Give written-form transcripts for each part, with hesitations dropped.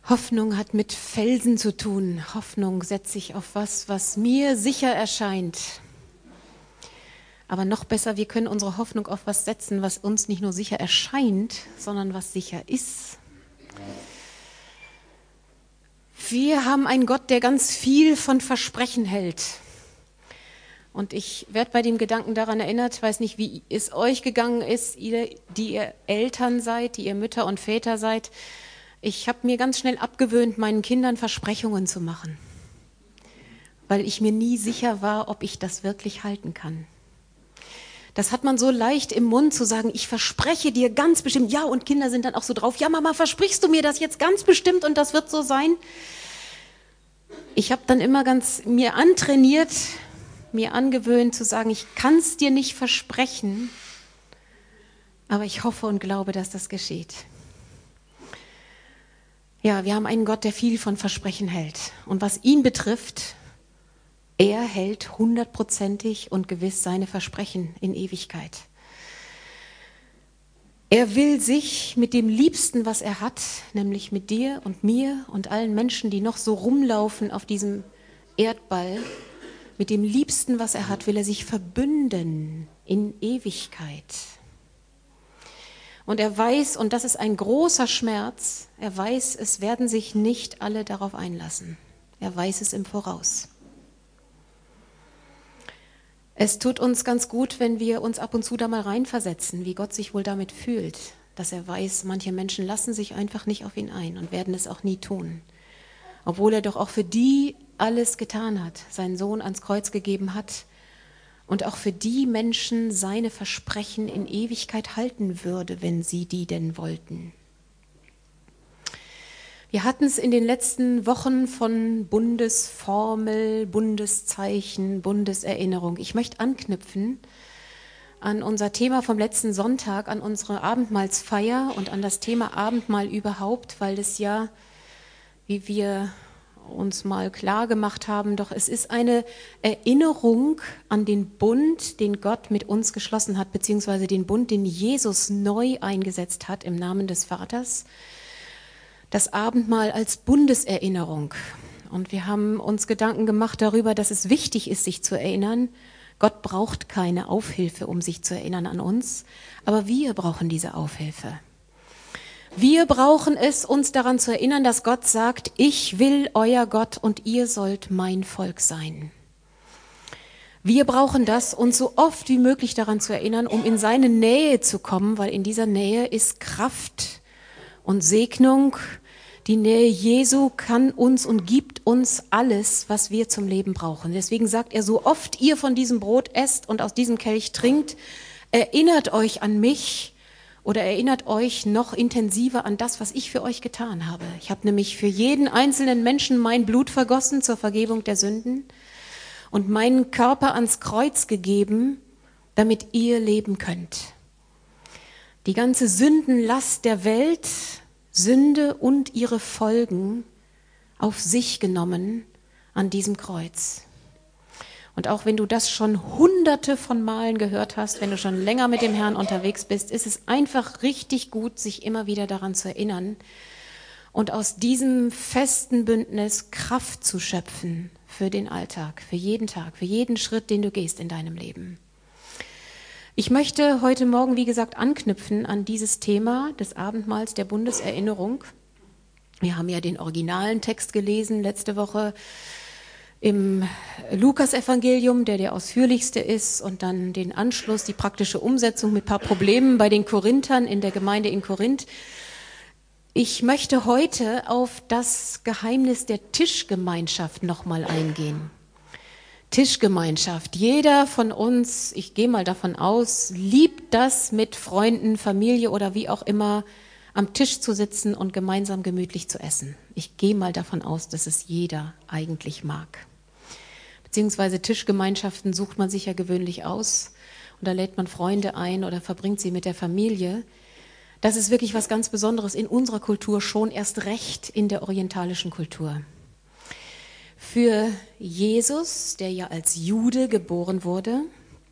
Hoffnung hat mit Felsen zu tun. Hoffnung setzt sich auf was mir sicher erscheint. Aber noch besser, wir können unsere Hoffnung auf was setzen, was uns nicht nur sicher erscheint, sondern was sicher ist. Wir haben einen Gott, der ganz viel von Versprechen hält. Und ich werde bei dem Gedanken daran erinnert, ich weiß nicht, wie es euch gegangen ist, ihr, die ihr Eltern seid, die ihr Mütter und Väter seid. Ich habe mir ganz schnell abgewöhnt, meinen Kindern Versprechungen zu machen, weil ich mir nie sicher war, ob ich das wirklich halten kann. Das hat man so leicht im Mund zu sagen, ich verspreche dir ganz bestimmt, ja, und Kinder sind dann auch so drauf, ja Mama, versprichst du mir das jetzt ganz bestimmt und das wird so sein? Ich habe dann immer ganz mir antrainiert, mir angewöhnt zu sagen, ich kann es dir nicht versprechen, aber ich hoffe und glaube, dass das geschieht. Ja, wir haben einen Gott, der viel von Versprechen hält. Und was ihn betrifft, er hält 100%ig und gewiss seine Versprechen in Ewigkeit. Er will sich mit dem Liebsten, was er hat, nämlich mit dir und mir und allen Menschen, die noch so rumlaufen auf diesem Erdball, mit dem Liebsten, was er hat, will er sich verbünden in Ewigkeit. Und er weiß, und das ist ein großer Schmerz, er weiß, es werden sich nicht alle darauf einlassen. Er weiß es im Voraus. Es tut uns ganz gut, wenn wir uns ab und zu da mal reinversetzen, wie Gott sich wohl damit fühlt, dass er weiß, manche Menschen lassen sich einfach nicht auf ihn ein und werden es auch nie tun. Obwohl er doch auch für die alles getan hat, seinen Sohn ans Kreuz gegeben hat und auch für die Menschen seine Versprechen in Ewigkeit halten würde, wenn sie die denn wollten. Wir hatten es in den letzten Wochen von Bundesformel, Bundeszeichen, Bundeserinnerung. Ich möchte anknüpfen an unser Thema vom letzten Sonntag, an unsere Abendmahlsfeier und an das Thema Abendmahl überhaupt, weil es ja, wie wir uns mal klar gemacht haben, doch es ist eine Erinnerung an den Bund, den Gott mit uns geschlossen hat, beziehungsweise den Bund, den Jesus neu eingesetzt hat im Namen des Vaters. Das Abendmahl als Bundeserinnerung. Und wir haben uns Gedanken gemacht darüber, dass es wichtig ist, sich zu erinnern. Gott braucht keine Aufhilfe, um sich zu erinnern an uns, aber wir brauchen diese Aufhilfe. Wir brauchen es, uns daran zu erinnern, dass Gott sagt, ich will euer Gott und ihr sollt mein Volk sein. Wir brauchen das, uns so oft wie möglich daran zu erinnern, um in seine Nähe zu kommen, weil in dieser Nähe ist Kraft und Segnung. Die Nähe Jesu kann uns und gibt uns alles, was wir zum Leben brauchen. Deswegen sagt er, so oft ihr von diesem Brot esst und aus diesem Kelch trinkt, erinnert euch an mich oder erinnert euch noch intensiver an das, was ich für euch getan habe. Ich habe nämlich für jeden einzelnen Menschen mein Blut vergossen zur Vergebung der Sünden und meinen Körper ans Kreuz gegeben, damit ihr leben könnt. Die ganze Sündenlast der Welt, Sünde und ihre Folgen auf sich genommen an diesem Kreuz. Und auch wenn du das schon hunderte von Malen gehört hast, wenn du schon länger mit dem Herrn unterwegs bist, ist es einfach richtig gut, sich immer wieder daran zu erinnern und aus diesem festen Bündnis Kraft zu schöpfen für den Alltag, für jeden Tag, für jeden Schritt, den du gehst in deinem Leben. Ich möchte heute Morgen, wie gesagt, anknüpfen an dieses Thema des Abendmahls der Bundeserinnerung. Wir haben ja den originalen Text gelesen letzte Woche im Lukas-Evangelium, der ausführlichste ist, und dann den Anschluss, die praktische Umsetzung mit ein paar Problemen bei den Korinthern in der Gemeinde in Korinth. Ich möchte heute auf das Geheimnis der Tischgemeinschaft nochmal eingehen. Tischgemeinschaft. Jeder von uns, ich gehe mal davon aus, liebt das, mit Freunden, Familie oder wie auch immer am Tisch zu sitzen und gemeinsam gemütlich zu essen. Ich gehe mal davon aus, dass es jeder eigentlich mag. Beziehungsweise Tischgemeinschaften sucht man sich ja gewöhnlich aus und da lädt man Freunde ein oder verbringt sie mit der Familie. Das ist wirklich was ganz Besonderes in unserer Kultur, schon erst recht in der orientalischen Kultur. Für Jesus, der ja als Jude geboren wurde,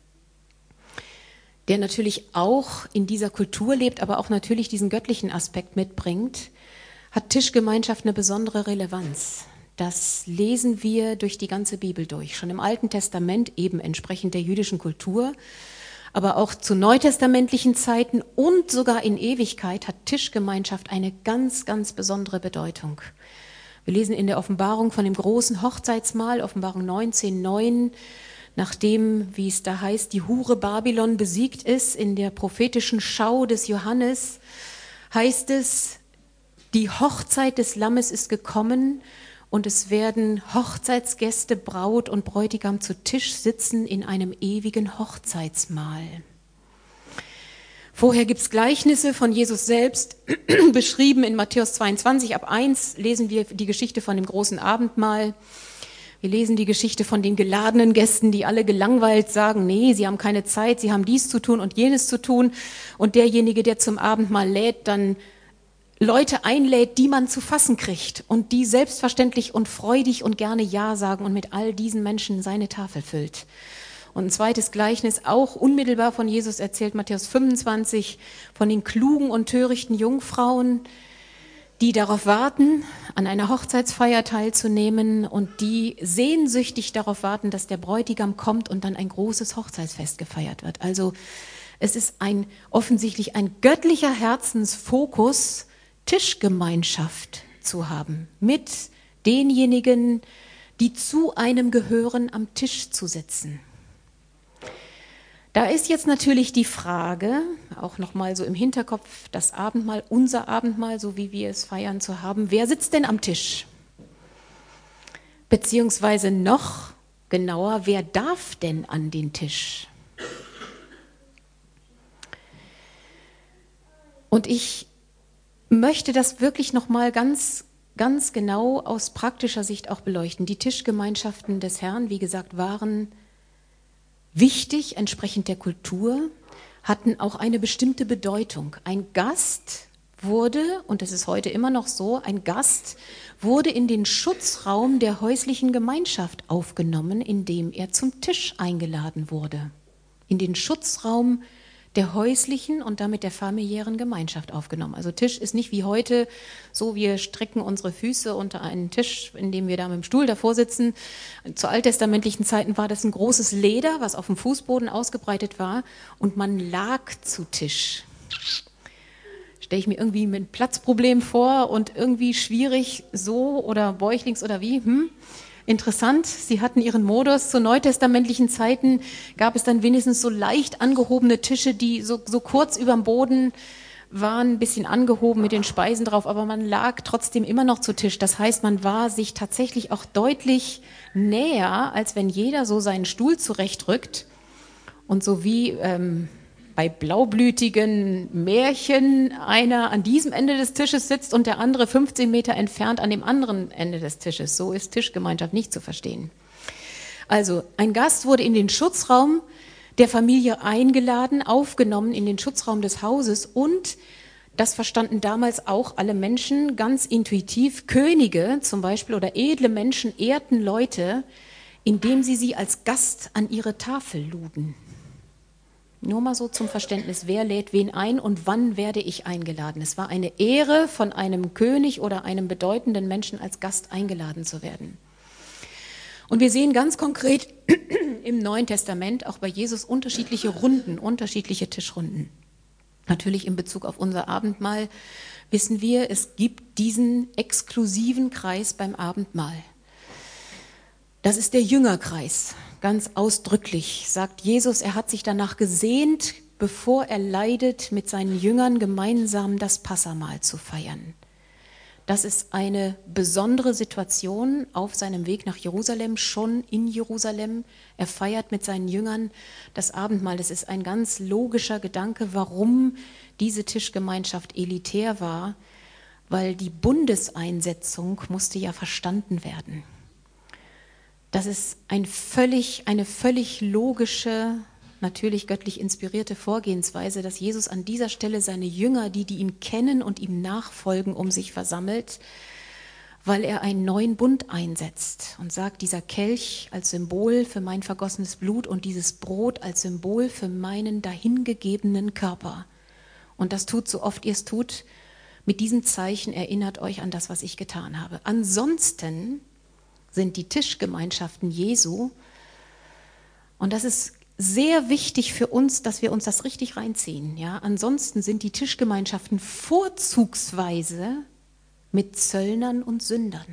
der natürlich auch in dieser Kultur lebt, aber auch natürlich diesen göttlichen Aspekt mitbringt, hat Tischgemeinschaft eine besondere Relevanz. Das lesen wir durch die ganze Bibel durch. Schon im Alten Testament, eben entsprechend der jüdischen Kultur, aber auch zu neutestamentlichen Zeiten und sogar in Ewigkeit hat Tischgemeinschaft eine ganz, ganz besondere Bedeutung. Wir lesen in der Offenbarung von dem großen Hochzeitsmahl, Offenbarung 19,9, nachdem, wie es da heißt, die Hure Babylon besiegt ist, in der prophetischen Schau des Johannes, heißt es, die Hochzeit des Lammes ist gekommen und es werden Hochzeitsgäste, Braut und Bräutigam zu Tisch sitzen in einem ewigen Hochzeitsmahl. Vorher gibt es Gleichnisse von Jesus selbst, beschrieben in Matthäus 22, ab 1 lesen wir die Geschichte von dem großen Abendmahl. Wir lesen die Geschichte von den geladenen Gästen, die alle gelangweilt sagen, nee, sie haben keine Zeit, sie haben dies zu tun und jenes zu tun. Und derjenige, der zum Abendmahl lädt, dann Leute einlädt, die man zu fassen kriegt und die selbstverständlich und freudig und gerne Ja sagen und mit all diesen Menschen seine Tafel füllt. Und ein zweites Gleichnis, auch unmittelbar von Jesus erzählt, Matthäus 25, von den klugen und törichten Jungfrauen, die darauf warten, an einer Hochzeitsfeier teilzunehmen und die sehnsüchtig darauf warten, dass der Bräutigam kommt und dann ein großes Hochzeitsfest gefeiert wird. Also es ist offensichtlich ein göttlicher Herzensfokus, Tischgemeinschaft zu haben, mit denjenigen, die zu einem gehören, am Tisch zu sitzen. Da ist jetzt natürlich die Frage, auch nochmal so im Hinterkopf, das Abendmahl, unser Abendmahl, so wie wir es feiern zu haben, wer sitzt denn am Tisch? Beziehungsweise noch genauer, wer darf denn an den Tisch? Und ich möchte das wirklich nochmal ganz, ganz genau aus praktischer Sicht auch beleuchten. Die Tischgemeinschaften des Herrn, wie gesagt, waren wichtig, entsprechend der Kultur, hatten auch eine bestimmte Bedeutung. Ein Gast wurde, und das ist heute immer noch so, ein Gast wurde in den Schutzraum der häuslichen Gemeinschaft aufgenommen, in dem er zum Tisch eingeladen wurde. In den Schutzraum der häuslichen und damit der familiären Gemeinschaft aufgenommen. Also Tisch ist nicht wie heute so, wir strecken unsere Füße unter einen Tisch, in dem wir da mit dem Stuhl davor sitzen. Zu alttestamentlichen Zeiten war das ein großes Leder, was auf dem Fußboden ausgebreitet war und man lag zu Tisch. Stelle ich mir irgendwie mit einem Platzproblem vor und irgendwie schwierig so oder bäuchlings oder wie, Interessant, sie hatten ihren Modus. Zu neutestamentlichen Zeiten gab es dann wenigstens so leicht angehobene Tische, die so kurz über dem Boden waren, ein bisschen angehoben mit den Speisen drauf, aber man lag trotzdem immer noch zu Tisch. Das heißt, man war sich tatsächlich auch deutlich näher, als wenn jeder so seinen Stuhl zurechtrückt und so wie bei blaublütigen Märchen einer an diesem Ende des Tisches sitzt und der andere 15 Meter entfernt an dem anderen Ende des Tisches. So ist Tischgemeinschaft nicht zu verstehen. Also ein Gast wurde in den Schutzraum der Familie eingeladen, aufgenommen in den Schutzraum des Hauses und das verstanden damals auch alle Menschen ganz intuitiv. Könige zum Beispiel oder edle Menschen ehrten Leute, indem sie als Gast an ihre Tafel luden. Nur mal so zum Verständnis, wer lädt wen ein und wann werde ich eingeladen? Es war eine Ehre, von einem König oder einem bedeutenden Menschen als Gast eingeladen zu werden. Und wir sehen ganz konkret im Neuen Testament auch bei Jesus unterschiedliche Runden, unterschiedliche Tischrunden. Natürlich in Bezug auf unser Abendmahl wissen wir, es gibt diesen exklusiven Kreis beim Abendmahl. Das ist der Jüngerkreis. Ganz ausdrücklich sagt Jesus, er hat sich danach gesehnt, bevor er leidet, mit seinen Jüngern gemeinsam das Passahmahl zu feiern. Das ist eine besondere Situation auf seinem Weg nach Jerusalem, schon in Jerusalem. Er feiert mit seinen Jüngern das Abendmahl. Das ist ein ganz logischer Gedanke, warum diese Tischgemeinschaft elitär war, weil die Bundeseinsetzung musste ja verstanden werden. Das ist eine völlig logische, natürlich göttlich inspirierte Vorgehensweise, dass Jesus an dieser Stelle seine Jünger, die ihn kennen und ihm nachfolgen, um sich versammelt, weil er einen neuen Bund einsetzt und sagt, dieser Kelch als Symbol für mein vergossenes Blut und dieses Brot als Symbol für meinen dahingegebenen Körper. Und das tut, so oft ihr es tut, mit diesem Zeichen erinnert euch an das, was ich getan habe. Ansonsten sind die Tischgemeinschaften Jesu, und das ist sehr wichtig für uns, dass wir uns das richtig reinziehen. Ja? Ansonsten sind die Tischgemeinschaften vorzugsweise mit Zöllnern und Sündern.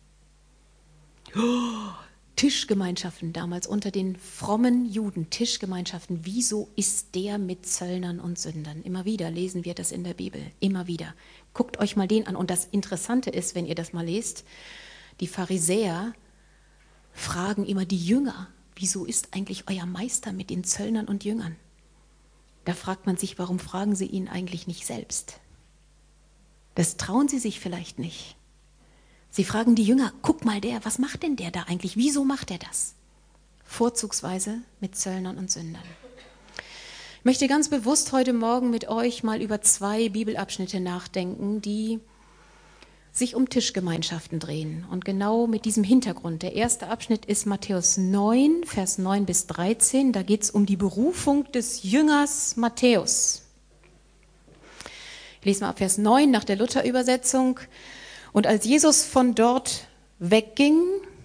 Tischgemeinschaften damals unter den frommen Juden, Tischgemeinschaften, wieso ist der mit Zöllnern und Sündern? Immer wieder lesen wir das in der Bibel, immer wieder. Guckt euch mal den an. Und das Interessante ist, wenn ihr das mal lest, die Pharisäer fragen immer die Jünger, wieso ist eigentlich euer Meister mit den Zöllnern und Jüngern? Da fragt man sich, warum fragen sie ihn eigentlich nicht selbst? Das trauen sie sich vielleicht nicht. Sie fragen die Jünger, guck mal was macht denn der da eigentlich? Wieso macht er das? Vorzugsweise mit Zöllnern und Sündern. Ich möchte ganz bewusst heute Morgen mit euch mal über 2 Bibelabschnitte nachdenken, die sich um Tischgemeinschaften drehen und genau mit diesem Hintergrund. Der erste Abschnitt ist Matthäus 9, Vers 9 bis 13. Da geht es um die Berufung des Jüngers Matthäus. Ich lese mal ab Vers 9 nach der Luther-Übersetzung. Und als Jesus von dort wegging,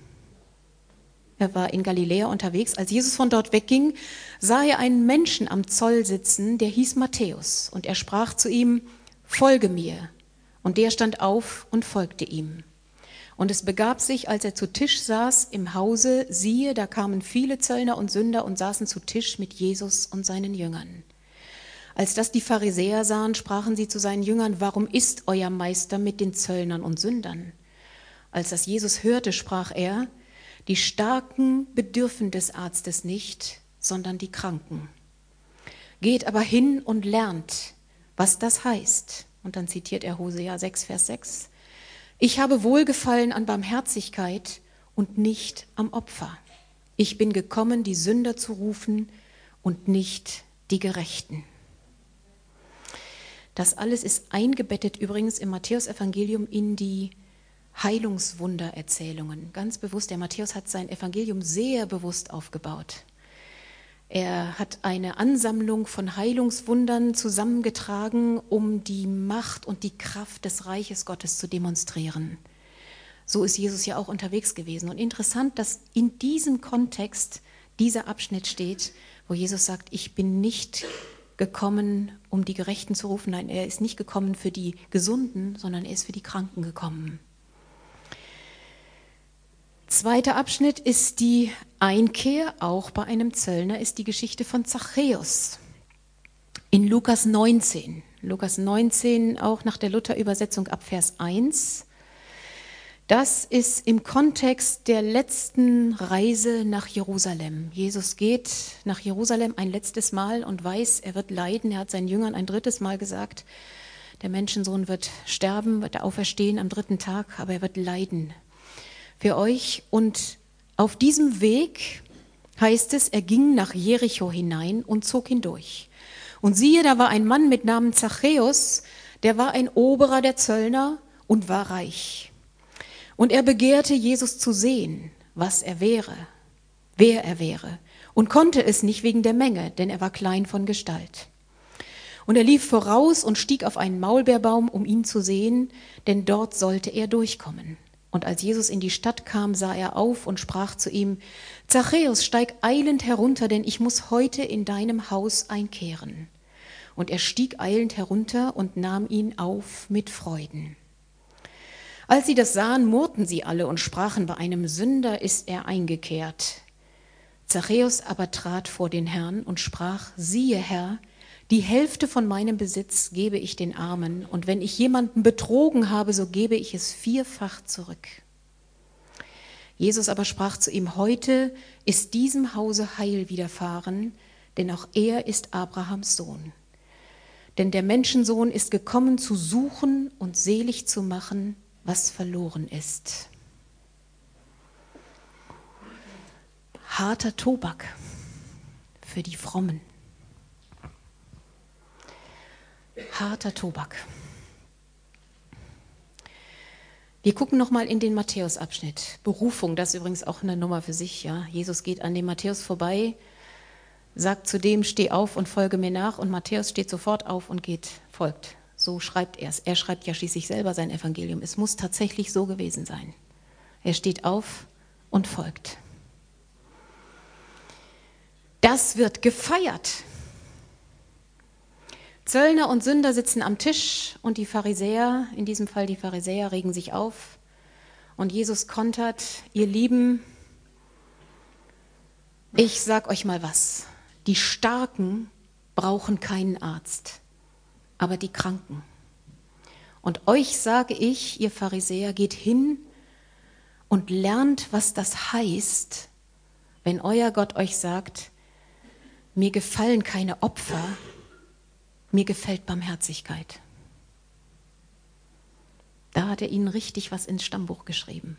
er war in Galiläa unterwegs, als Jesus von dort wegging, sah er einen Menschen am Zoll sitzen, der hieß Matthäus. Und er sprach zu ihm, folge mir. Und der stand auf und folgte ihm. Und es begab sich, als er zu Tisch saß im Hause, siehe, da kamen viele Zöllner und Sünder und saßen zu Tisch mit Jesus und seinen Jüngern. Als das die Pharisäer sahen, sprachen sie zu seinen Jüngern, warum isst euer Meister mit den Zöllnern und Sündern? Als das Jesus hörte, sprach er, die Starken bedürfen des Arztes nicht, sondern die Kranken. Geht aber hin und lernt, was das heißt. Und dann zitiert er Hosea 6, Vers 6. Ich habe Wohlgefallen an Barmherzigkeit und nicht am Opfer. Ich bin gekommen, die Sünder zu rufen und nicht die Gerechten. Das alles ist eingebettet übrigens im Matthäusevangelium in die Heilungswundererzählungen. Ganz bewusst, der Matthäus hat sein Evangelium sehr bewusst aufgebaut. Er hat eine Ansammlung von Heilungswundern zusammengetragen, um die Macht und die Kraft des Reiches Gottes zu demonstrieren. So ist Jesus ja auch unterwegs gewesen. Und interessant, dass in diesem Kontext dieser Abschnitt steht, wo Jesus sagt, ich bin nicht gekommen, um die Gerechten zu rufen. Nein, er ist nicht gekommen für die Gesunden, sondern er ist für die Kranken gekommen. Zweiter Abschnitt ist die Einkehr, auch bei einem Zöllner, ist die Geschichte von Zachäus in Lukas 19. Lukas 19, auch nach der Luther-Übersetzung ab Vers 1. Das ist im Kontext der letzten Reise nach Jerusalem. Jesus geht nach Jerusalem ein letztes Mal und weiß, er wird leiden. Er hat seinen Jüngern ein drittes Mal gesagt, der Menschensohn wird sterben, wird auferstehen am 3. Tag, aber er wird leiden für euch. Und auf diesem Weg, heißt es, er ging nach Jericho hinein und zog hindurch. Und siehe, da war ein Mann mit Namen Zachäus, der war ein Oberer der Zöllner und war reich. Und er begehrte, Jesus zu sehen, was er wäre, wer er wäre, und konnte es nicht wegen der Menge, denn er war klein von Gestalt. Und er lief voraus und stieg auf einen Maulbeerbaum, um ihn zu sehen, denn dort sollte er durchkommen. Und als Jesus in die Stadt kam, sah er auf und sprach zu ihm, Zachäus, steig eilend herunter, denn ich muss heute in deinem Haus einkehren. Und er stieg eilend herunter und nahm ihn auf mit Freuden. Als sie das sahen, murrten sie alle und sprachen, bei einem Sünder ist er eingekehrt. Zachäus aber trat vor den Herrn und sprach, siehe Herr, die Hälfte von meinem Besitz gebe ich den Armen, und wenn ich jemanden betrogen habe, so gebe ich es 4-fach zurück. Jesus aber sprach zu ihm, heute ist diesem Hause Heil widerfahren, denn auch er ist Abrahams Sohn. Denn der Menschensohn ist gekommen, zu suchen und selig zu machen, was verloren ist. Harter Tobak für die Frommen. Harter Tobak. Wir gucken nochmal in den Matthäus-Abschnitt. Berufung, das ist übrigens auch eine Nummer für sich. Ja? Jesus geht an dem Matthäus vorbei, sagt zu dem, steh auf und folge mir nach. Und Matthäus steht sofort auf und folgt So schreibt er es. Er schreibt ja schließlich selber sein Evangelium. Es muss tatsächlich so gewesen sein. Er steht auf und folgt. Das wird gefeiert. Zöllner und Sünder sitzen am Tisch und die Pharisäer, in diesem Fall die Pharisäer, regen sich auf. Und Jesus kontert: Ihr Lieben, ich sag euch mal was. Die Starken brauchen keinen Arzt, aber die Kranken. Und euch sage ich, ihr Pharisäer, geht hin und lernt, was das heißt, wenn euer Gott euch sagt: Mir gefallen keine Opfer, mir gefällt Barmherzigkeit. Da hat er ihnen richtig was ins Stammbuch geschrieben.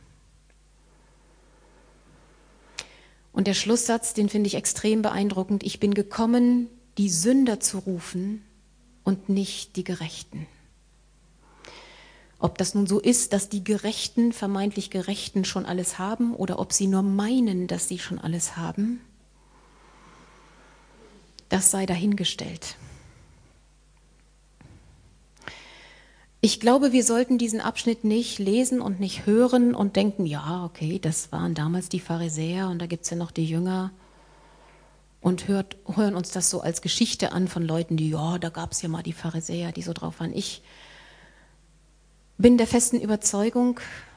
Und der Schlusssatz, den finde ich extrem beeindruckend: Ich bin gekommen, die Sünder zu rufen und nicht die Gerechten. Ob das nun so ist, dass die Gerechten, vermeintlich Gerechten, schon alles haben oder ob sie nur meinen, dass sie schon alles haben, das sei dahingestellt. Ich glaube, wir sollten diesen Abschnitt nicht lesen und nicht hören und denken: Ja, okay, das waren damals die Pharisäer und da gibt es ja noch die Jünger, und hören uns das so als Geschichte an von Leuten, die, ja, da gab es ja mal die Pharisäer, die so drauf waren. Ich bin der festen Überzeugung,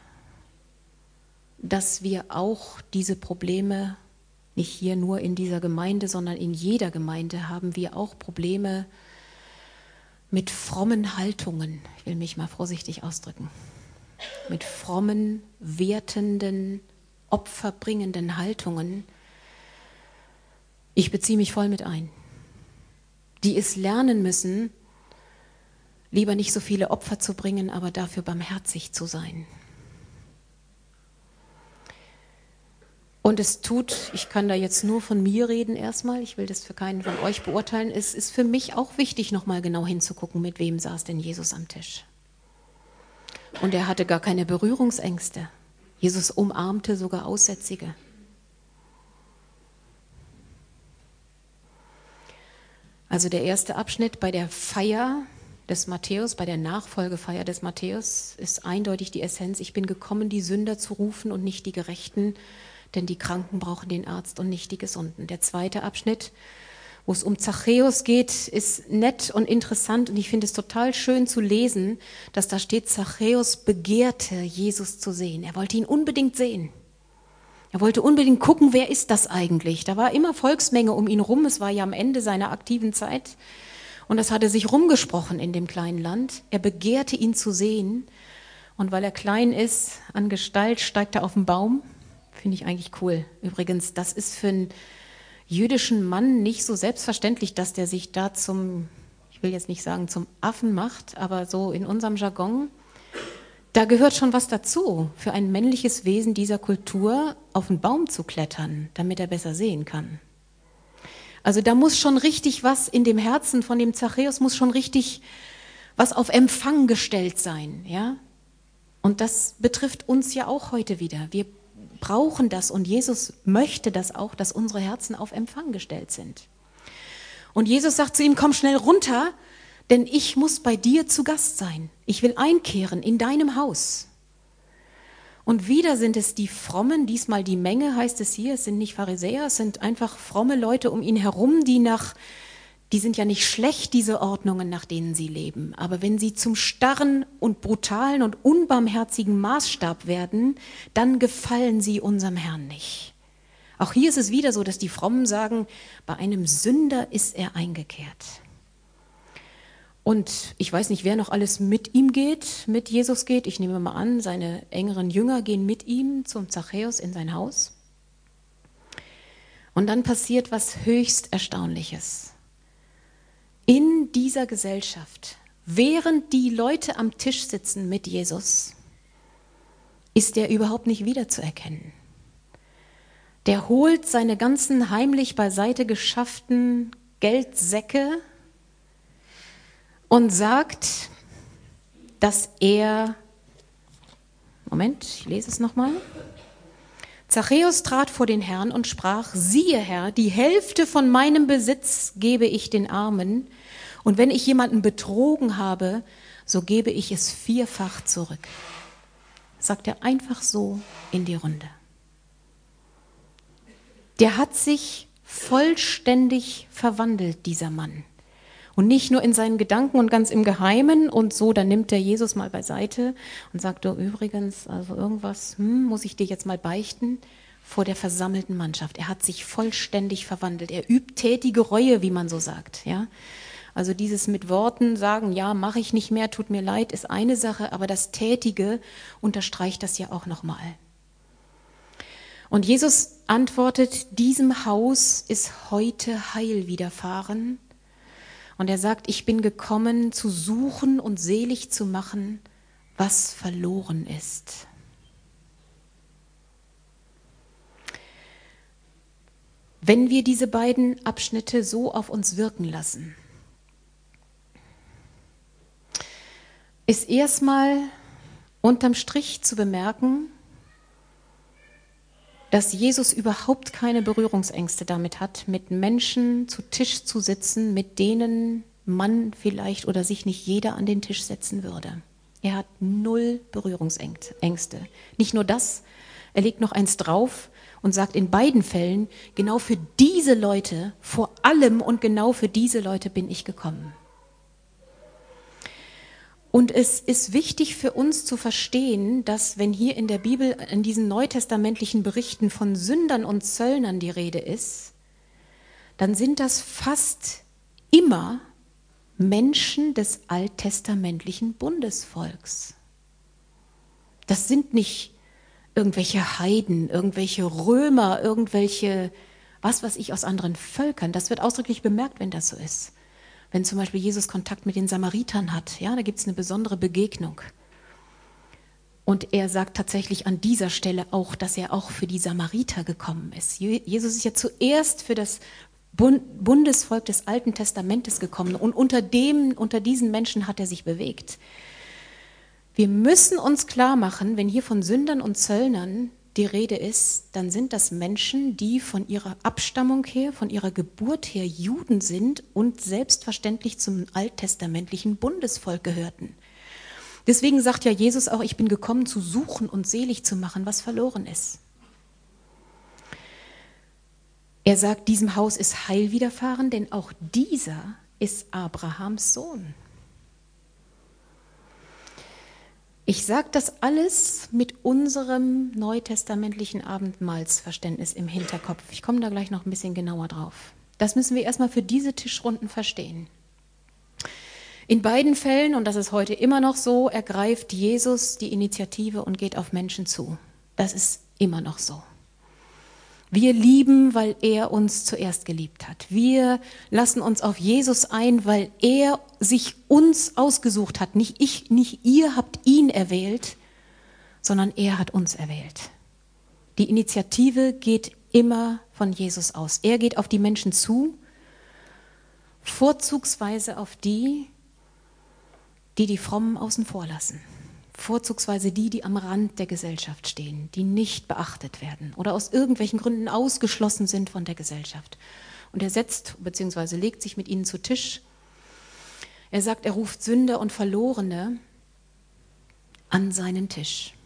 dass wir auch diese Probleme, nicht hier nur in dieser Gemeinde, sondern in jeder Gemeinde haben wir auch Probleme mit frommen Haltungen. Ich will mich mal vorsichtig ausdrücken. Mit frommen, wertenden, opferbringenden Haltungen. Ich beziehe mich voll mit ein. Die es lernen müssen, lieber nicht so viele Opfer zu bringen, aber dafür barmherzig zu sein. Und es tut, ich kann da jetzt nur von mir reden erstmal, ich will das für keinen von euch beurteilen, es ist für mich auch wichtig, nochmal genau hinzugucken, mit wem saß denn Jesus am Tisch. Und er hatte gar keine Berührungsängste. Jesus umarmte sogar Aussätzige. Also der erste Abschnitt bei der Feier des Matthäus, bei der Nachfolgefeier des Matthäus ist eindeutig die Essenz: Ich bin gekommen, die Sünder zu rufen und nicht die Gerechten, denn die Kranken brauchen den Arzt und nicht die Gesunden. Der zweite Abschnitt, wo es um Zachäus geht, ist nett und interessant und ich finde es total schön zu lesen, dass da steht: Zachäus begehrte, Jesus zu sehen. Er wollte ihn unbedingt sehen. Er wollte unbedingt gucken, wer ist das eigentlich? Da war immer Volksmenge um ihn rum, es war ja am Ende seiner aktiven Zeit. Und das hatte sich rumgesprochen in dem kleinen Land. Er begehrte, ihn zu sehen. Und weil er klein ist, an Gestalt, steigt er auf den Baum. Finde ich eigentlich cool. Übrigens, das ist für einen jüdischen Mann nicht so selbstverständlich, dass der sich da zum, ich will jetzt nicht sagen zum Affen macht, aber so in unserem Jargon, da gehört schon was dazu, für ein männliches Wesen dieser Kultur auf den Baum zu klettern, damit er besser sehen kann. Also da muss schon richtig was in dem Herzen von dem Zachäus, muss schon richtig was auf Empfang gestellt sein, ja? Und das betrifft uns ja auch heute wieder. Wir brauchen das und Jesus möchte das auch, dass unsere Herzen auf Empfang gestellt sind. Und Jesus sagt zu ihm: Komm schnell runter, denn ich muss bei dir zu Gast sein. Ich will einkehren in deinem Haus. Und wieder sind es die Frommen, diesmal die Menge, heißt es hier, es sind nicht Pharisäer, es sind einfach fromme Leute um ihn herum, die sind ja nicht schlecht, diese Ordnungen, nach denen sie leben. Aber wenn sie zum starren und brutalen und unbarmherzigen Maßstab werden, dann gefallen sie unserem Herrn nicht. Auch hier ist es wieder so, dass die Frommen sagen: Bei einem Sünder ist er eingekehrt. Und ich weiß nicht, wer noch alles mit ihm geht, mit Jesus geht. Ich nehme mal an, seine engeren Jünger gehen mit ihm zum Zachäus in sein Haus. Und dann passiert was höchst Erstaunliches. In dieser Gesellschaft, während die Leute am Tisch sitzen mit Jesus, ist er überhaupt nicht wiederzuerkennen. Der holt seine ganzen heimlich beiseite geschafften Geldsäcke und sagt, dass er, Moment, ich lese es nochmal. Zachäus trat vor den Herrn und sprach: Siehe, Herr, die Hälfte von meinem Besitz gebe ich den Armen, Und wenn ich jemanden betrogen habe, so gebe ich es 4-fach zurück. Sagt er einfach so in die Runde. Der hat sich vollständig verwandelt, dieser Mann. Und nicht nur in seinen Gedanken und ganz im Geheimen und so, dann nimmt der Jesus mal beiseite und sagt, du übrigens, also irgendwas muss ich dir jetzt mal beichten, vor der versammelten Mannschaft. Er hat sich vollständig verwandelt. Er übt tätige Reue, wie man so sagt. Ja? Also dieses mit Worten sagen, ja, mache ich nicht mehr, tut mir leid, ist eine Sache, aber das Tätige unterstreicht das ja auch nochmal. Und Jesus antwortet, diesem Haus ist heute Heil widerfahren. Und er sagt, ich bin gekommen, zu suchen und selig zu machen, was verloren ist. Wenn wir diese beiden Abschnitte so auf uns wirken lassen, ist erstmal unterm Strich zu bemerken, dass Jesus überhaupt keine Berührungsängste damit hat, mit Menschen zu Tisch zu sitzen, mit denen man vielleicht oder sich nicht jeder an den Tisch setzen würde. Er hat 0 Berührungsängste. Nicht nur das, er legt noch eins drauf und sagt in beiden Fällen, genau für diese Leute, vor allem und genau für diese Leute bin ich gekommen. Und es ist wichtig für uns zu verstehen, dass wenn hier in der Bibel, in diesen neutestamentlichen Berichten von Sündern und Zöllnern die Rede ist, dann sind das fast immer Menschen des alttestamentlichen Bundesvolks. Das sind nicht irgendwelche Heiden, irgendwelche Römer, irgendwelche, was weiß ich, aus anderen Völkern. Das wird ausdrücklich bemerkt, wenn das so ist. Wenn zum Beispiel Jesus Kontakt mit den Samaritern hat, ja, da gibt es eine besondere Begegnung. Und er sagt tatsächlich an dieser Stelle auch, dass er auch für die Samariter gekommen ist. Jesus ist ja zuerst für das Bundesvolk des Alten Testamentes gekommen und unter diesen Menschen hat er sich bewegt. Wir müssen uns klar machen, wenn hier von Sündern und Zöllnern die Rede ist, dann sind das Menschen, die von ihrer Abstammung her, von ihrer Geburt her Juden sind und selbstverständlich zum alttestamentlichen Bundesvolk gehörten. Deswegen sagt ja Jesus auch, ich bin gekommen, zu suchen und selig zu machen, was verloren ist. Er sagt, diesem Haus ist Heil widerfahren, denn auch dieser ist Abrahams Sohn. Ich sage das alles mit unserem neutestamentlichen Abendmahlsverständnis im Hinterkopf. Ich komme da gleich noch ein bisschen genauer drauf. Das müssen wir erstmal für diese Tischrunden verstehen. In beiden Fällen, und das ist heute immer noch so, ergreift Jesus die Initiative und geht auf Menschen zu. Das ist immer noch so. Wir lieben, weil er uns zuerst geliebt hat. Wir lassen uns auf Jesus ein, weil er sich uns ausgesucht hat. Nicht ich, nicht ihr habt ihn erwählt, sondern er hat uns erwählt. Die Initiative geht immer von Jesus aus. Er geht auf die Menschen zu, vorzugsweise auf die Frommen außen vor lassen. Vorzugsweise die am Rand der Gesellschaft stehen, die nicht beachtet werden oder aus irgendwelchen Gründen ausgeschlossen sind von der Gesellschaft. Und er setzt bzw. legt sich mit ihnen zu Tisch. Er sagt, er ruft Sünder und Verlorene an seinen Tisch.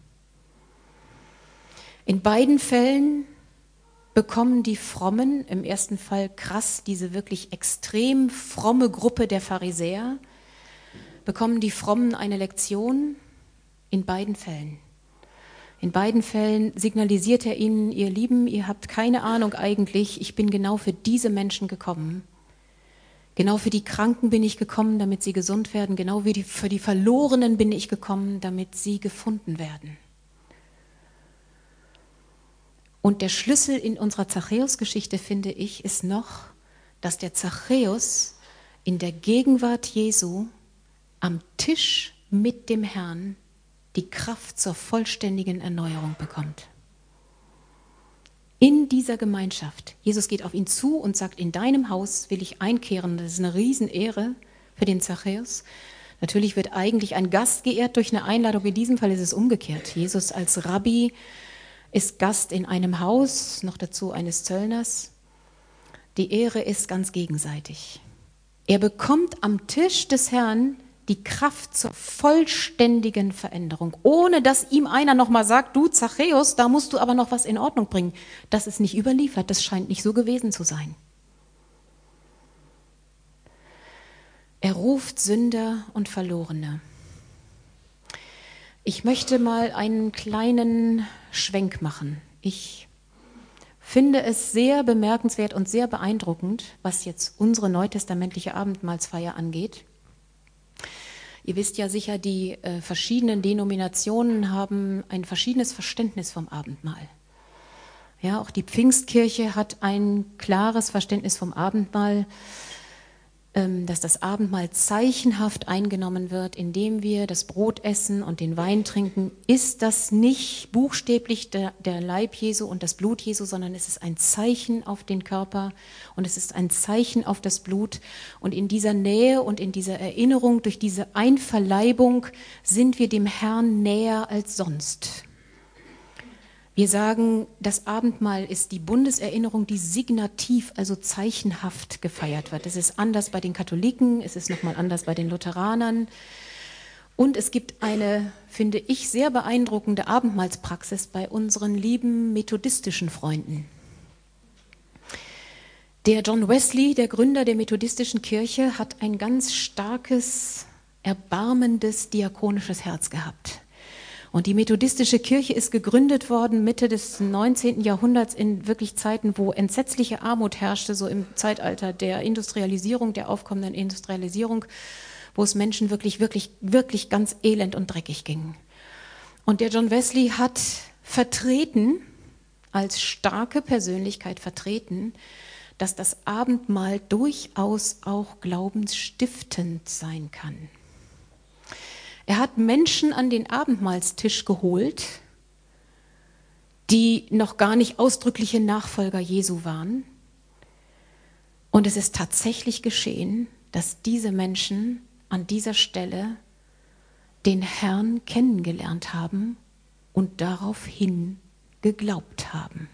In beiden Fällen bekommen die Frommen, im ersten Fall krass, diese wirklich extrem fromme Gruppe der Pharisäer, bekommen die Frommen eine Lektion in beiden Fällen. In beiden Fällen signalisiert er ihnen, ihr Lieben, ihr habt keine Ahnung eigentlich, ich bin genau für diese Menschen gekommen. Genau für die Kranken bin ich gekommen, damit sie gesund werden. Genau wie für die Verlorenen bin ich gekommen, damit sie gefunden werden. Und der Schlüssel in unserer Zachäus-Geschichte, finde ich, ist noch, dass der Zachäus in der Gegenwart Jesu am Tisch mit dem Herrn die Kraft zur vollständigen Erneuerung bekommt. In dieser Gemeinschaft. Jesus geht auf ihn zu und sagt, in deinem Haus will ich einkehren. Das ist eine Riesenehre für den Zachäus. Natürlich wird eigentlich ein Gast geehrt durch eine Einladung. In diesem Fall ist es umgekehrt. Jesus als Rabbi ist Gast in einem Haus, noch dazu eines Zöllners. Die Ehre ist ganz gegenseitig. Er bekommt am Tisch des Herrn die Kraft zur vollständigen Veränderung, ohne dass ihm einer nochmal sagt, du Zachäus, da musst du aber noch was in Ordnung bringen. Das ist nicht überliefert, das scheint nicht so gewesen zu sein. Er ruft Sünder und Verlorene. Ich möchte mal einen kleinen Schwenk machen. Ich finde es sehr bemerkenswert und sehr beeindruckend, was jetzt unsere neutestamentliche Abendmahlsfeier angeht. Ihr wisst ja sicher, die verschiedenen Denominationen haben ein verschiedenes Verständnis vom Abendmahl. Ja, auch die Pfingstkirche hat ein klares Verständnis vom Abendmahl, dass das Abendmahl zeichenhaft eingenommen wird, indem wir das Brot essen und den Wein trinken. Ist das nicht buchstäblich der Leib Jesu und das Blut Jesu, sondern es ist ein Zeichen auf den Körper und es ist ein Zeichen auf das Blut. Und in dieser Nähe und in dieser Erinnerung, durch diese Einverleibung sind wir dem Herrn näher als sonst. Wir sagen, das Abendmahl ist die Bundeserinnerung, die signativ, also zeichenhaft gefeiert wird. Es ist anders bei den Katholiken, es ist nochmal anders bei den Lutheranern. Und es gibt eine, finde ich, sehr beeindruckende Abendmahlspraxis bei unseren lieben methodistischen Freunden. Der John Wesley, der Gründer der methodistischen Kirche, hat ein ganz starkes, erbarmendes, diakonisches Herz gehabt. Und die methodistische Kirche ist gegründet worden Mitte des 19. Jahrhunderts in wirklich Zeiten, wo entsetzliche Armut herrschte, so im Zeitalter der Industrialisierung, der aufkommenden Industrialisierung, wo es Menschen wirklich, wirklich, wirklich ganz elend und dreckig ging. Und der John Wesley hat vertreten, als starke Persönlichkeit vertreten, dass das Abendmahl durchaus auch glaubensstiftend sein kann. Er hat Menschen an den Abendmahlstisch geholt, die noch gar nicht ausdrückliche Nachfolger Jesu waren. Und es ist tatsächlich geschehen, dass diese Menschen an dieser Stelle den Herrn kennengelernt haben und daraufhin geglaubt haben.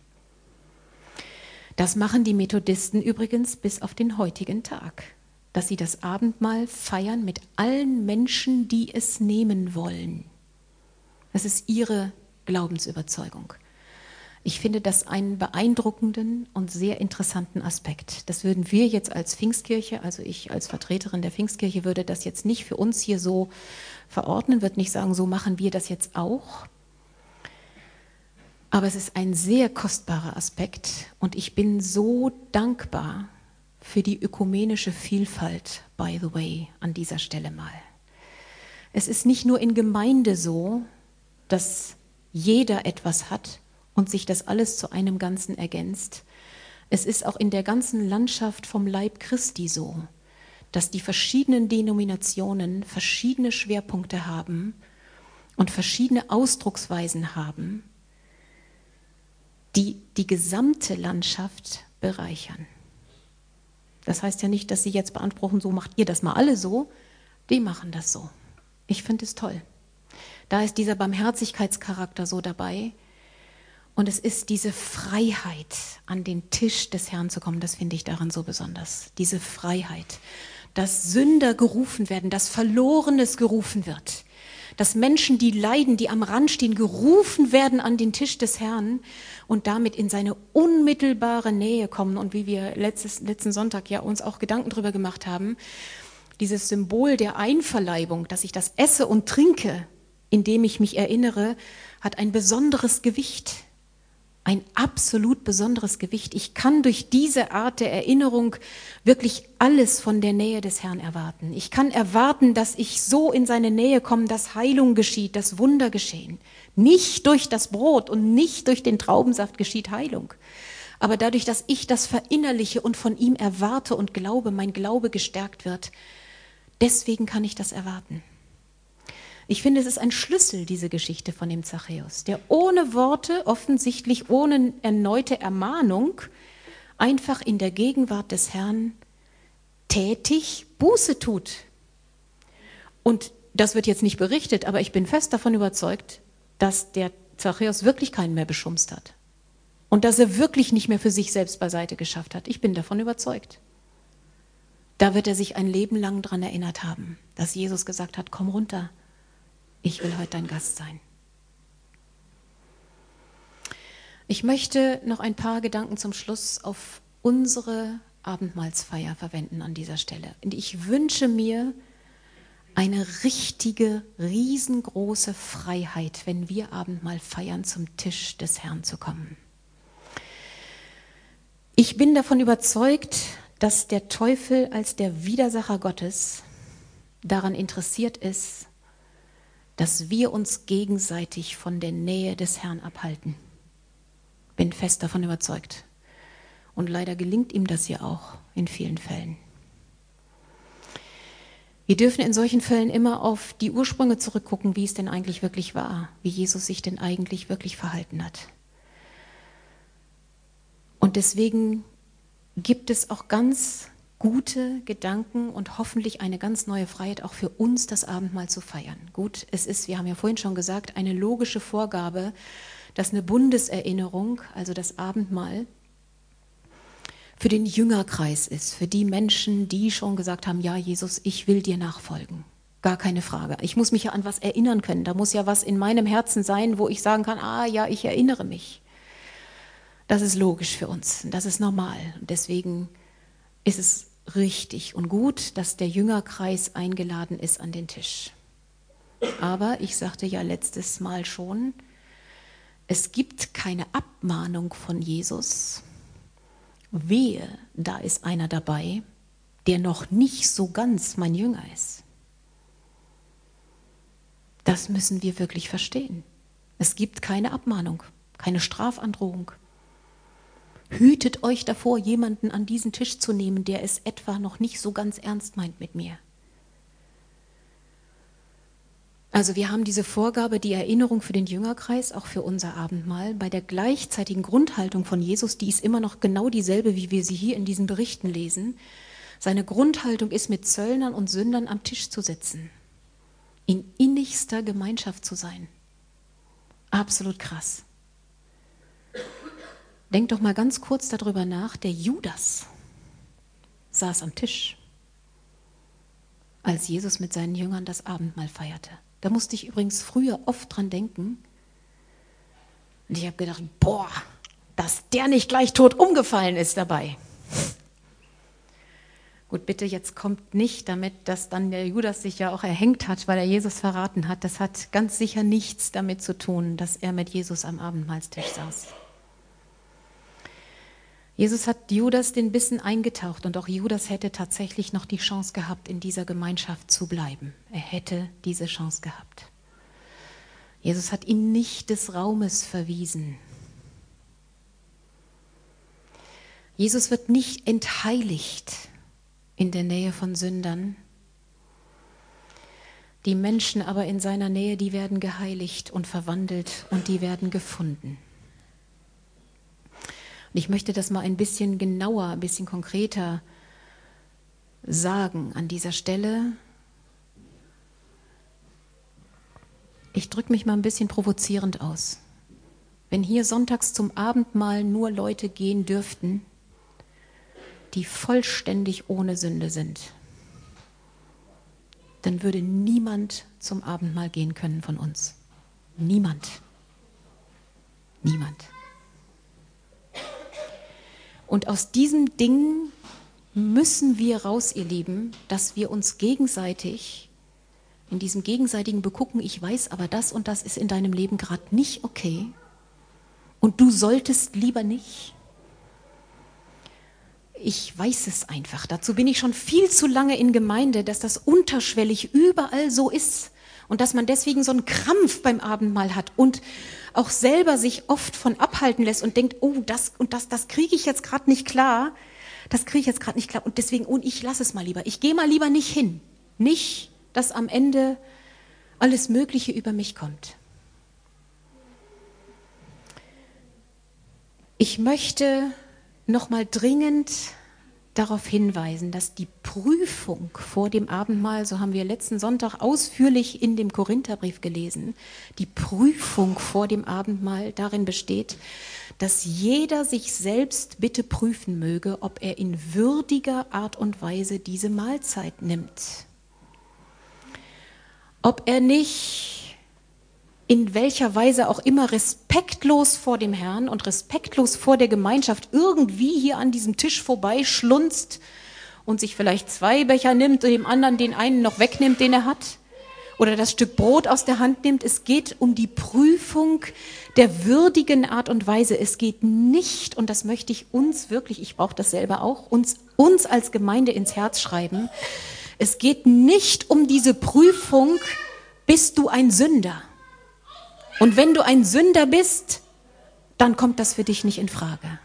Das machen die Methodisten übrigens bis auf den heutigen Tag, dass sie das Abendmahl feiern mit allen Menschen, die es nehmen wollen. Das ist ihre Glaubensüberzeugung. Ich finde das einen beeindruckenden und sehr interessanten Aspekt. Das würden wir jetzt als Pfingstkirche, also ich als Vertreterin der Pfingstkirche, würde das jetzt nicht für uns hier so verordnen, würde nicht sagen, so machen wir das jetzt auch. Aber es ist ein sehr kostbarer Aspekt und ich bin so dankbar für die ökumenische Vielfalt, by the way, an dieser Stelle mal. Es ist nicht nur in Gemeinde so, dass jeder etwas hat und sich das alles zu einem Ganzen ergänzt. Es ist auch in der ganzen Landschaft vom Leib Christi so, dass die verschiedenen Denominationen verschiedene Schwerpunkte haben und verschiedene Ausdrucksweisen haben, die die gesamte Landschaft bereichern. Das heißt ja nicht, dass sie jetzt beanspruchen, so macht ihr das mal alle so. Die machen das so. Ich finde es toll. Da ist dieser Barmherzigkeitscharakter so dabei. Und es ist diese Freiheit, an den Tisch des Herrn zu kommen, das finde ich daran so besonders. Diese Freiheit, dass Sünder gerufen werden, dass Verlorenes gerufen wird. Dass Menschen, die leiden, die am Rand stehen, gerufen werden an den Tisch des Herrn und damit in seine unmittelbare Nähe kommen. Und wie wir letzten Sonntag ja uns auch Gedanken drüber gemacht haben, dieses Symbol der Einverleibung, dass ich das esse und trinke, indem ich mich erinnere, hat ein besonderes Gewicht. Ein absolut besonderes Gewicht. Ich kann durch diese Art der Erinnerung wirklich alles von der Nähe des Herrn erwarten. Ich kann erwarten, dass ich so in seine Nähe komme, dass Heilung geschieht, dass Wunder geschehen. Nicht durch das Brot und nicht durch den Traubensaft geschieht Heilung. Aber dadurch, dass ich das verinnerliche und von ihm erwarte und glaube, mein Glaube gestärkt wird, deswegen kann ich das erwarten. Ich finde, es ist ein Schlüssel, diese Geschichte von dem Zachäus, der ohne Worte, offensichtlich ohne erneute Ermahnung, einfach in der Gegenwart des Herrn tätig Buße tut. Und das wird jetzt nicht berichtet, aber ich bin fest davon überzeugt, dass der Zachäus wirklich keinen mehr beschumst hat. Und dass er wirklich nicht mehr für sich selbst beiseite geschafft hat. Ich bin davon überzeugt. Da wird er sich ein Leben lang daran erinnert haben, dass Jesus gesagt hat, komm runter, ich will heute dein Gast sein. Ich möchte noch ein paar Gedanken zum Schluss auf unsere Abendmahlsfeier verwenden an dieser Stelle. Und ich wünsche mir eine richtige, riesengroße Freiheit, wenn wir Abendmahl feiern, zum Tisch des Herrn zu kommen. Ich bin davon überzeugt, dass der Teufel als der Widersacher Gottes daran interessiert ist, dass wir uns gegenseitig von der Nähe des Herrn abhalten. Bin fest davon überzeugt. Und leider gelingt ihm das ja auch in vielen Fällen. Wir dürfen in solchen Fällen immer auf die Ursprünge zurückgucken, wie es denn eigentlich wirklich war, wie Jesus sich denn eigentlich wirklich verhalten hat. Und deswegen gibt es auch ganz gute Gedanken und hoffentlich eine ganz neue Freiheit, auch für uns das Abendmahl zu feiern. Gut, es ist, wir haben ja vorhin schon gesagt, eine logische Vorgabe, dass eine Bundeserinnerung, also das Abendmahl, für den Jüngerkreis ist, für die Menschen, die schon gesagt haben, ja Jesus, ich will dir nachfolgen. Gar keine Frage. Ich muss mich ja an was erinnern können. Da muss ja was in meinem Herzen sein, wo ich sagen kann, ja, ich erinnere mich. Das ist logisch für uns, das ist normal. Und deswegen ist es richtig und gut, dass der Jüngerkreis eingeladen ist an den Tisch. Aber ich sagte ja letztes Mal schon, es gibt keine Abmahnung von Jesus. Wehe, da ist einer dabei, der noch nicht so ganz mein Jünger ist. Das müssen wir wirklich verstehen. Es gibt keine Abmahnung, keine Strafandrohung. Hütet euch davor, jemanden an diesen Tisch zu nehmen, der es etwa noch nicht so ganz ernst meint mit mir. Also wir haben diese Vorgabe, die Erinnerung für den Jüngerkreis, auch für unser Abendmahl. Bei der gleichzeitigen Grundhaltung von Jesus, die ist immer noch genau dieselbe, wie wir sie hier in diesen Berichten lesen. Seine Grundhaltung ist, mit Zöllnern und Sündern am Tisch zu sitzen, in innigster Gemeinschaft zu sein. Absolut krass. Denkt doch mal ganz kurz darüber nach, der Judas saß am Tisch, als Jesus mit seinen Jüngern das Abendmahl feierte. Da musste ich übrigens früher oft dran denken. Und ich habe gedacht, dass der nicht gleich tot umgefallen ist dabei. Gut, bitte, jetzt kommt nicht damit, dass dann der Judas sich ja auch erhängt hat, weil er Jesus verraten hat. Das hat ganz sicher nichts damit zu tun, dass er mit Jesus am Abendmahlstisch saß. Jesus hat Judas den Bissen eingetaucht und auch Judas hätte tatsächlich noch die Chance gehabt, in dieser Gemeinschaft zu bleiben. Er hätte diese Chance gehabt. Jesus hat ihn nicht des Raumes verwiesen. Jesus wird nicht entheiligt in der Nähe von Sündern. Die Menschen aber in seiner Nähe, die werden geheiligt und verwandelt und die werden gefunden. Und ich möchte das mal ein bisschen genauer, ein bisschen konkreter sagen an dieser Stelle. Ich drücke mich mal ein bisschen provozierend aus. Wenn hier sonntags zum Abendmahl nur Leute gehen dürften, die vollständig ohne Sünde sind, dann würde niemand zum Abendmahl gehen können von uns. Niemand. Niemand. Und aus diesem Ding müssen wir raus, ihr Lieben, dass wir uns gegenseitig, in diesem gegenseitigen Begucken, ich weiß aber das und das ist in deinem Leben gerade nicht okay und du solltest lieber nicht. Ich weiß es einfach. Dazu bin ich schon viel zu lange in Gemeinde, dass das unterschwellig überall so ist und dass man deswegen so einen Krampf beim Abendmahl hat und auch selber sich oft von abhalten lässt und denkt, das kriege ich jetzt gerade nicht klar. Das kriege ich jetzt gerade nicht klar und deswegen, ich lasse es mal lieber. Ich gehe mal lieber nicht hin. Nicht, dass am Ende alles Mögliche über mich kommt. Ich möchte nochmal dringend darauf hinweisen, dass die Prüfung vor dem Abendmahl, so haben wir letzten Sonntag ausführlich in dem Korintherbrief gelesen, die Prüfung vor dem Abendmahl darin besteht, dass jeder sich selbst bitte prüfen möge, ob er in würdiger Art und Weise diese Mahlzeit nimmt. Ob er nicht in welcher Weise auch immer respektlos vor dem Herrn und respektlos vor der Gemeinschaft irgendwie hier an diesem Tisch vorbeischlunzt und sich vielleicht 2 Becher nimmt und dem anderen den einen noch wegnimmt, den er hat, oder das Stück Brot aus der Hand nimmt. Es geht um die Prüfung der würdigen Art und Weise. Es geht nicht, und das möchte ich uns wirklich, ich brauche das selber auch, uns als Gemeinde ins Herz schreiben, es geht nicht um diese Prüfung, bist du ein Sünder? Und wenn du ein Sünder bist, dann kommt das für dich nicht in Frage.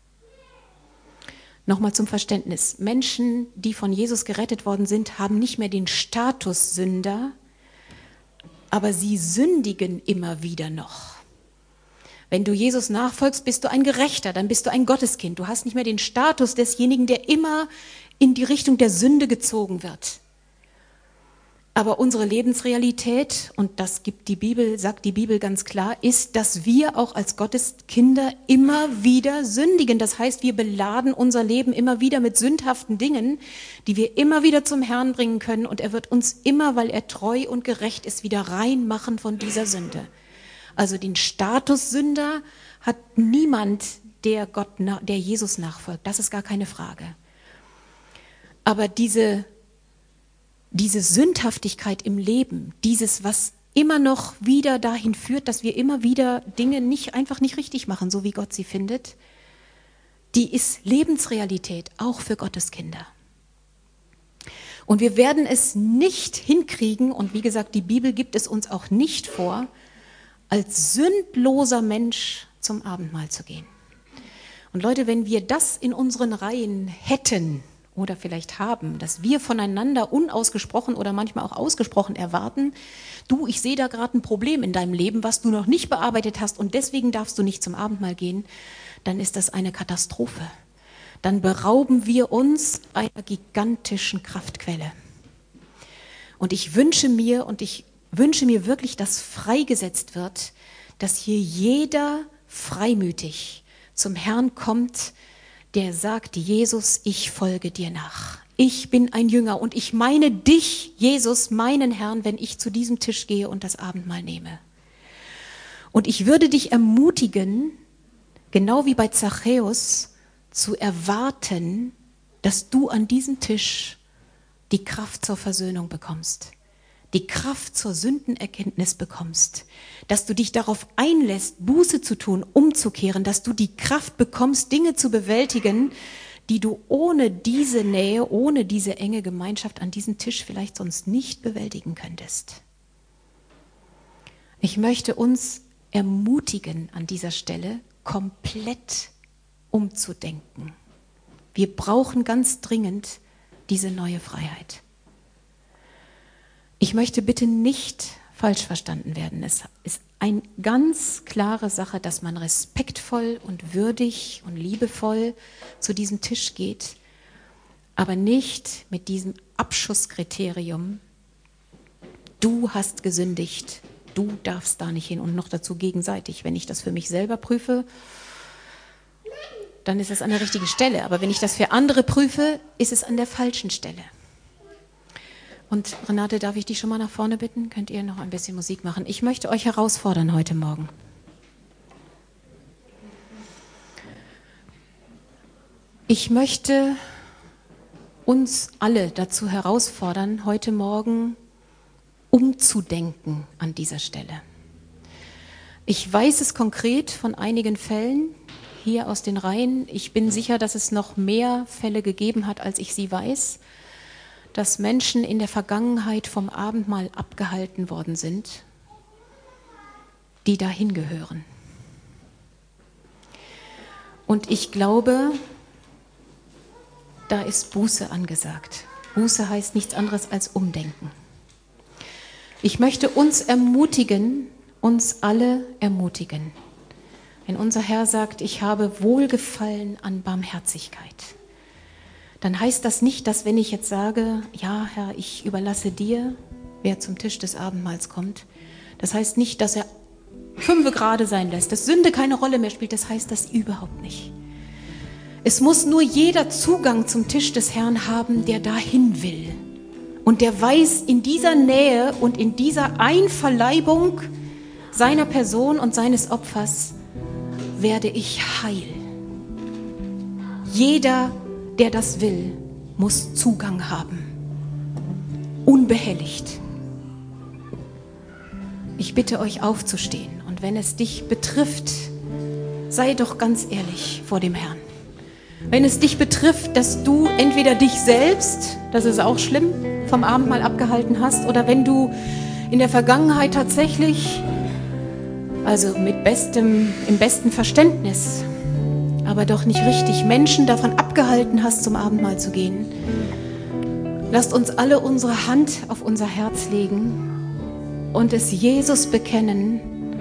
Nochmal zum Verständnis. Menschen, die von Jesus gerettet worden sind, haben nicht mehr den Status Sünder, aber sie sündigen immer wieder noch. Wenn du Jesus nachfolgst, bist du ein Gerechter, dann bist du ein Gotteskind. Du hast nicht mehr den Status desjenigen, der immer in die Richtung der Sünde gezogen wird. Aber unsere Lebensrealität, und das sagt die Bibel ganz klar, ist, dass wir auch als Gotteskinder immer wieder sündigen. Das heißt, wir beladen unser Leben immer wieder mit sündhaften Dingen, die wir immer wieder zum Herrn bringen können. Und er wird uns immer, weil er treu und gerecht ist, wieder reinmachen von dieser Sünde. Also den Status Sünder hat niemand, der Jesus nachfolgt. Das ist gar keine Frage. Aber diese Sündhaftigkeit im Leben, dieses, was immer noch wieder dahin führt, dass wir immer wieder Dinge einfach nicht richtig machen, so wie Gott sie findet, die ist Lebensrealität, auch für Gottes Kinder. Und wir werden es nicht hinkriegen, und wie gesagt, die Bibel gibt es uns auch nicht vor, als sündloser Mensch zum Abendmahl zu gehen. Und Leute, wenn wir das in unseren Reihen hätten, oder vielleicht haben, dass wir voneinander unausgesprochen oder manchmal auch ausgesprochen erwarten, du, ich sehe da gerade ein Problem in deinem Leben, was du noch nicht bearbeitet hast und deswegen darfst du nicht zum Abendmahl gehen, dann ist das eine Katastrophe. Dann berauben wir uns einer gigantischen Kraftquelle. Und ich wünsche mir wirklich, dass freigesetzt wird, dass hier jeder freimütig zum Herrn kommt, der sagt, Jesus, ich folge dir nach. Ich bin ein Jünger und ich meine dich, Jesus, meinen Herrn, wenn ich zu diesem Tisch gehe und das Abendmahl nehme. Und ich würde dich ermutigen, genau wie bei Zachäus, zu erwarten, dass du an diesem Tisch die Kraft zur Versöhnung bekommst, die Kraft zur Sündenerkenntnis bekommst, dass du dich darauf einlässt, Buße zu tun, umzukehren, dass du die Kraft bekommst, Dinge zu bewältigen, die du ohne diese Nähe, ohne diese enge Gemeinschaft an diesem Tisch vielleicht sonst nicht bewältigen könntest. Ich möchte uns ermutigen, an dieser Stelle komplett umzudenken. Wir brauchen ganz dringend diese neue Freiheit. Ich möchte bitte nicht falsch verstanden werden. Es ist eine ganz klare Sache, dass man respektvoll und würdig und liebevoll zu diesem Tisch geht, aber nicht mit diesem Abschusskriterium, du hast gesündigt, du darfst da nicht hin und noch dazu gegenseitig. Wenn ich das für mich selber prüfe, dann ist es an der richtigen Stelle. Aber wenn ich das für andere prüfe, ist es an der falschen Stelle. Und Renate, darf ich dich schon mal nach vorne bitten? Könnt ihr noch ein bisschen Musik machen? Ich möchte euch herausfordern heute Morgen. Ich möchte uns alle dazu herausfordern, heute Morgen umzudenken an dieser Stelle. Ich weiß es konkret von einigen Fällen hier aus den Reihen. Ich bin sicher, dass es noch mehr Fälle gegeben hat, als ich sie weiß, dass Menschen in der Vergangenheit vom Abendmahl abgehalten worden sind, die dahin gehören. Und ich glaube, da ist Buße angesagt. Buße heißt nichts anderes als Umdenken. Ich möchte uns ermutigen, uns alle ermutigen. Wenn unser Herr sagt, ich habe Wohlgefallen an Barmherzigkeit, dann heißt das nicht, dass wenn ich jetzt sage, ja Herr, ich überlasse dir, wer zum Tisch des Abendmahls kommt, das heißt nicht, dass er 5 Grade sein lässt, dass Sünde keine Rolle mehr spielt, das heißt das überhaupt nicht. Es muss nur jeder Zugang zum Tisch des Herrn haben, der dahin will. Und der weiß, in dieser Nähe und in dieser Einverleibung seiner Person und seines Opfers werde ich heil. Jeder, der das will, muss Zugang haben. Unbehelligt. Ich bitte euch aufzustehen. Und wenn es dich betrifft, sei doch ganz ehrlich vor dem Herrn. Wenn es dich betrifft, dass du entweder dich selbst, das ist auch schlimm, vom Abendmahl abgehalten hast, oder wenn du in der Vergangenheit tatsächlich, also im besten Verständnis, aber doch nicht richtig Menschen davon abgehalten hast, zum Abendmahl zu gehen. Lasst uns alle unsere Hand auf unser Herz legen und es Jesus bekennen,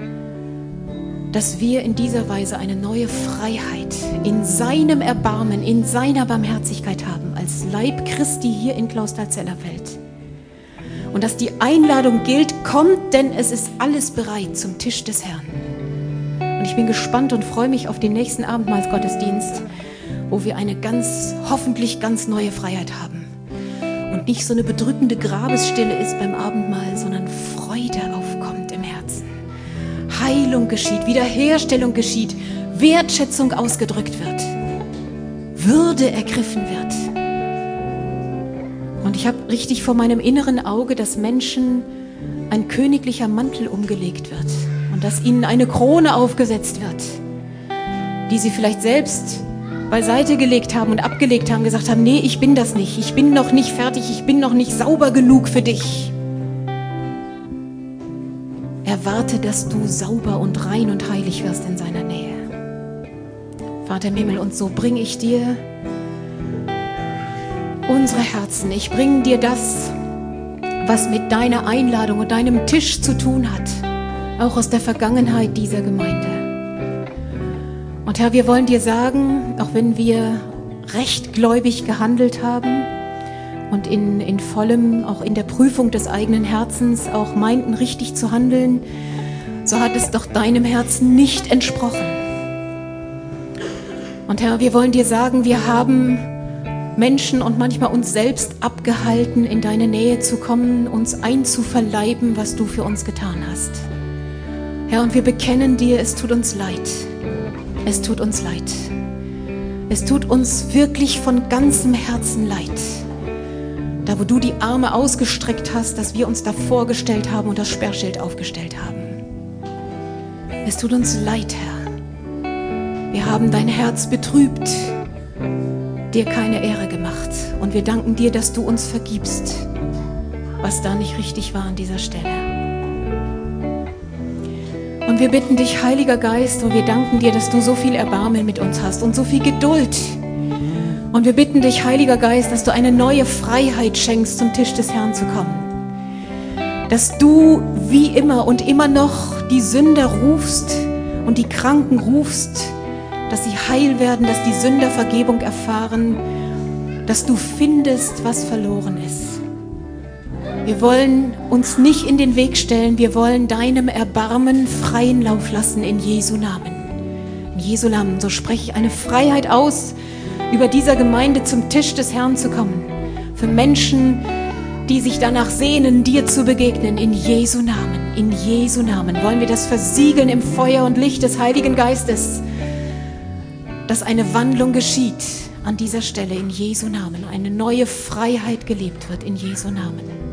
dass wir in dieser Weise eine neue Freiheit in seinem Erbarmen, in seiner Barmherzigkeit haben, als Leib Christi hier in Clausthal-Zellerfeld. Und dass die Einladung gilt, kommt, denn es ist alles bereit zum Tisch des Herrn. Und ich bin gespannt und freue mich auf den nächsten Abendmahlsgottesdienst, wo wir eine hoffentlich ganz neue Freiheit haben. Und nicht so eine bedrückende Grabesstille ist beim Abendmahl, sondern Freude aufkommt im Herzen. Heilung geschieht, Wiederherstellung geschieht, Wertschätzung ausgedrückt wird, Würde ergriffen wird. Und ich habe richtig vor meinem inneren Auge, dass Menschen ein königlicher Mantel umgelegt wird und dass ihnen eine Krone aufgesetzt wird, die sie vielleicht selbst beiseite gelegt haben und abgelegt haben, gesagt haben, nee, ich bin das nicht, ich bin noch nicht fertig, ich bin noch nicht sauber genug für dich. Erwarte, dass du sauber und rein und heilig wirst in seiner Nähe. Vater im Himmel, und so bringe ich dir unsere Herzen. Ich bringe dir das, was mit deiner Einladung und deinem Tisch zu tun hat, auch aus der Vergangenheit dieser Gemeinde. Und Herr, wir wollen dir sagen, auch wenn wir rechtgläubig gehandelt haben und in vollem, auch in der Prüfung des eigenen Herzens auch meinten, richtig zu handeln, so hat es doch deinem Herzen nicht entsprochen. Und Herr, wir wollen dir sagen, wir haben Menschen und manchmal uns selbst abgehalten, in deine Nähe zu kommen, uns einzuverleiben, was du für uns getan hast. Herr, und wir bekennen dir, es tut uns leid. Es tut uns leid. Es tut uns wirklich von ganzem Herzen leid. Da, wo du die Arme ausgestreckt hast, dass wir uns davor gestellt haben und das Sperrschild aufgestellt haben. Es tut uns leid, Herr. Wir haben dein Herz betrübt, dir keine Ehre gemacht. Und wir danken dir, dass du uns vergibst, was da nicht richtig war an dieser Stelle. Und wir bitten dich, Heiliger Geist, und wir danken dir, dass du so viel Erbarmen mit uns hast und so viel Geduld. Und wir bitten dich, Heiliger Geist, dass du eine neue Freiheit schenkst, zum Tisch des Herrn zu kommen. Dass du wie immer und immer noch die Sünder rufst und die Kranken rufst, dass sie heil werden, dass die Sünder Vergebung erfahren, dass du findest, was verloren ist. Wir wollen uns nicht in den Weg stellen, wir wollen deinem Erbarmen freien Lauf lassen in Jesu Namen. In Jesu Namen, so spreche ich eine Freiheit aus, über dieser Gemeinde zum Tisch des Herrn zu kommen. Für Menschen, die sich danach sehnen, dir zu begegnen, in Jesu Namen. In Jesu Namen wollen wir das versiegeln im Feuer und Licht des Heiligen Geistes, dass eine Wandlung geschieht an dieser Stelle in Jesu Namen, eine neue Freiheit gelebt wird in Jesu Namen.